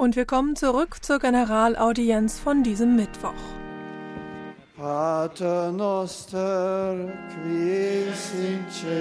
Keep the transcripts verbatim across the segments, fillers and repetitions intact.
Und wir kommen zurück zur Generalaudienz von diesem Mittwoch. Pater noster, qui es in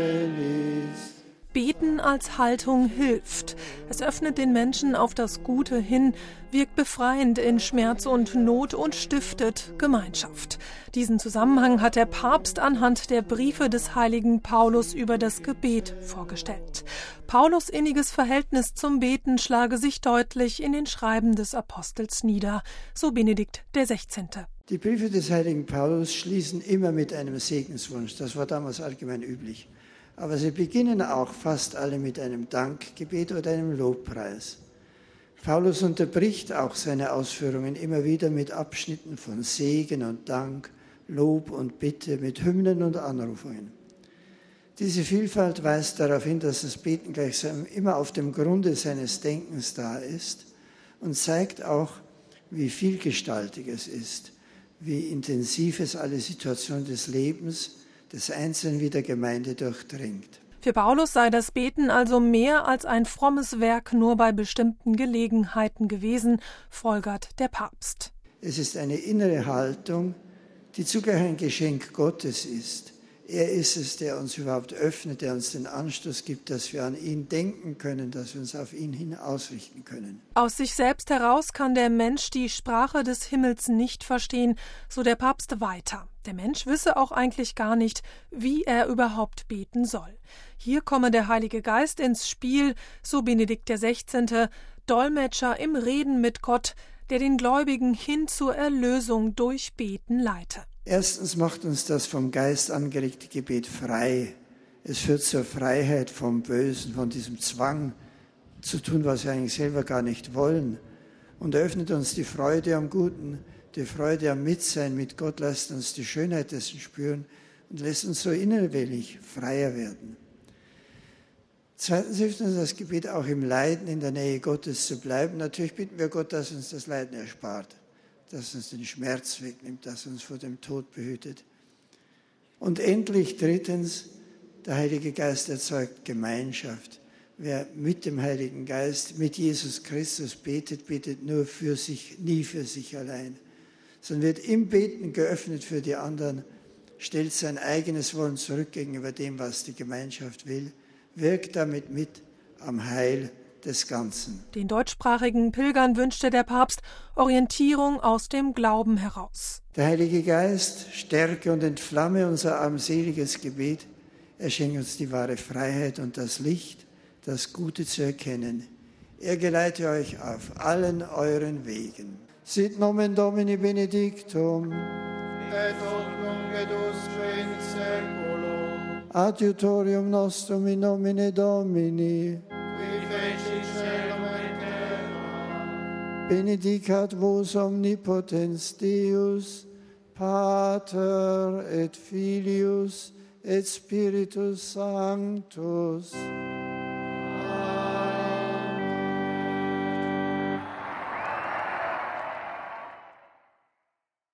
celis. Beten als Haltung hilft. Es öffnet den Menschen auf das Gute hin, wirkt befreiend in Schmerz und Not und stiftet Gemeinschaft. Diesen Zusammenhang hat der Papst anhand der Briefe des heiligen Paulus über das Gebet vorgestellt. Paulus' inniges Verhältnis zum Beten schlage sich deutlich in den Schreiben des Apostels nieder, so Benedikt der Sechzehnte. Die Briefe des heiligen Paulus schließen immer mit einem Segenswunsch. Das war damals allgemein üblich. Aber sie beginnen auch fast alle mit einem Dankgebet oder einem Lobpreis. Paulus unterbricht auch seine Ausführungen immer wieder mit Abschnitten von Segen und Dank, Lob und Bitte, mit Hymnen und Anrufungen. Diese Vielfalt weist darauf hin, dass das Beten gleichsam immer auf dem Grunde seines Denkens da ist und zeigt auch, wie vielgestaltig es ist, wie intensiv es alle Situationen des Lebens des Einzelnen wie der Gemeinde durchdringt. Für Paulus sei das Beten also mehr als ein frommes Werk nur bei bestimmten Gelegenheiten gewesen, folgert der Papst. Es ist eine innere Haltung, die zugleich ein Geschenk Gottes ist. Er ist es, der uns überhaupt öffnet, der uns den Anstoß gibt, dass wir an ihn denken können, dass wir uns auf ihn hin ausrichten können. Aus sich selbst heraus kann der Mensch die Sprache des Himmels nicht verstehen, so der Papst weiter. Der Mensch wisse auch eigentlich gar nicht, wie er überhaupt beten soll. Hier komme der Heilige Geist ins Spiel, so Benedikt der Sechzehnte, Dolmetscher im Reden mit Gott, der den Gläubigen hin zur Erlösung durch Beten leite. Erstens macht uns das vom Geist angeregte Gebet frei. Es führt zur Freiheit vom Bösen, von diesem Zwang zu tun, was wir eigentlich selber gar nicht wollen. Und eröffnet uns die Freude am Guten, die Freude am Mitsein mit Gott, lässt uns die Schönheit dessen spüren und lässt uns so innerlich freier werden. Zweitens hilft uns das Gebet auch im Leiden in der Nähe Gottes zu bleiben. Natürlich bitten wir Gott, dass uns das Leiden erspart, dass uns den Schmerz wegnimmt, dass uns vor dem Tod behütet. Und endlich drittens, der Heilige Geist erzeugt Gemeinschaft. Wer mit dem Heiligen Geist, mit Jesus Christus betet, betet nur für sich, nie für sich allein, sondern wird im Beten geöffnet für die anderen, stellt sein eigenes Wollen zurück gegenüber dem, was die Gemeinschaft will, wirkt damit mit am Heil des Ganzen. Den deutschsprachigen Pilgern wünschte der Papst Orientierung aus dem Glauben heraus. Der Heilige Geist stärke und entflamme unser armseliges Gebet. Er schenke uns die wahre Freiheit und das Licht, das Gute zu erkennen. Er geleite euch auf allen euren Wegen. Sit nomen Domini benedictum. Et hoc nunc et usque in saeculum. Adiutorium nostrum in nomine Domini. Qui feci caelum et terra. Benedicat vos omnipotens Deus, Pater et Filius et Spiritus Sanctus. Amen.